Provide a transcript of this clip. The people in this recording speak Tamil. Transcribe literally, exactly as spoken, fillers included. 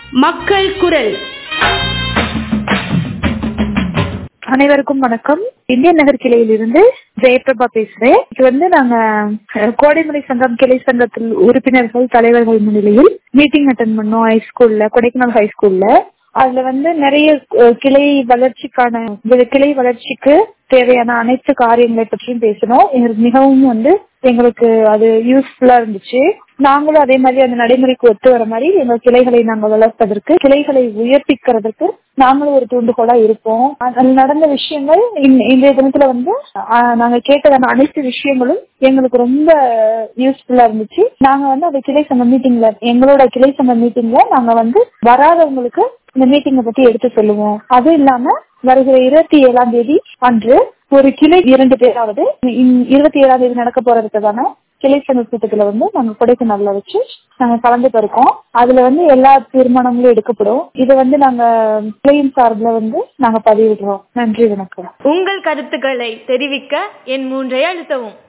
மக்கள் குரல். அனைவருக்கும் வணக்கம். இந்தியன் நகர் கிளையிலிருந்து ஜெயபிரபா பேசுறேன். இது வந்து நாங்க கோடைமலை சங்கம் கிளை சங்கத்தில் உறுப்பினர்கள் தலைவர்கள் முன்னிலையில் மீட்டிங் அட்டென்ட் பண்ணோம் ஹைஸ்கூல்ல, கொடைக்கானல் ஹைஸ்கூல்ல. அதுல வந்து நிறைய கிளை வளர்ச்சிக்கான கிளை வளர்ச்சிக்கு தேவையான அனைத்து காரியங்களை பற்றியும் பேசணும். எங்களுக்கு மிகவும் வந்து எங்களுக்கு அது யூஸ்ஃபுல்லா இருந்துச்சு. நாங்களும் அதே மாதிரி அந்த நடைமுறைக்கு ஒத்து வர மாதிரி எங்க கிளைகளை நாங்கள் வளர்ப்பதற்கு, கிளைகளை உயர்த்திக்கிறதுக்கு நாங்களும் ஒரு தூண்டுகோலா இருப்போம். அதில் நடந்த விஷயங்கள் இன்றைய தினத்துல வந்து நாங்க கேட்டதான அனைத்து விஷயங்களும் எங்களுக்கு ரொம்ப யூஸ்ஃபுல்லா இருந்துச்சு. நாங்க வந்து அந்த கிளை சங்க மீட்டிங்ல எங்களோட கிளை சங்க மீட்டிங்ல நாங்க வந்து வராதவங்களுக்கு இந்த மீட்டிங்கை பத்தி எடுத்து சொல்லுவோம். அதுவும் இல்லாம வருகிற இருபத்தி ஏழாம் தேதி அன்று ஒரு கிளை இரண்டு பேராவது இருபத்தி ஏழாம் தேதி நடக்க போறதுக்கான கிளை சங்க கூட்டத்துல வந்து நாங்க கொடைக்கானல்ல வச்சு நாங்க கலந்துட்டு இருக்கோம். அதுல வந்து எல்லா தீர்மானங்களும் எடுக்கப்படும். இதை வந்து நாங்க கிளையின் சார்பில் வந்து நாங்க பதிவிடுறோம். நன்றி, வணக்கம். உங்கள் கருத்துக்களை தெரிவிக்க என் மூன்றை அழுத்தவும்.